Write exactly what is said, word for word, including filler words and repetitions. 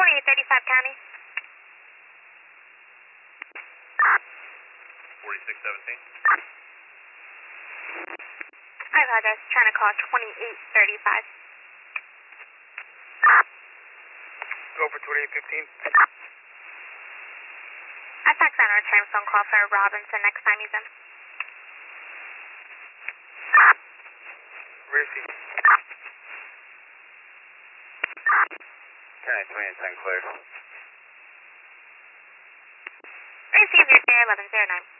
twenty-eight thirty-five County. forty-six seventeen. I apologize, trying to call twenty-eight thirty-five. Go for twenty-eight fifteen. I fax on a return phone call for Robinson next time he's in. Receive. County twenty-eight ten clear. Receive your eleven zero nine.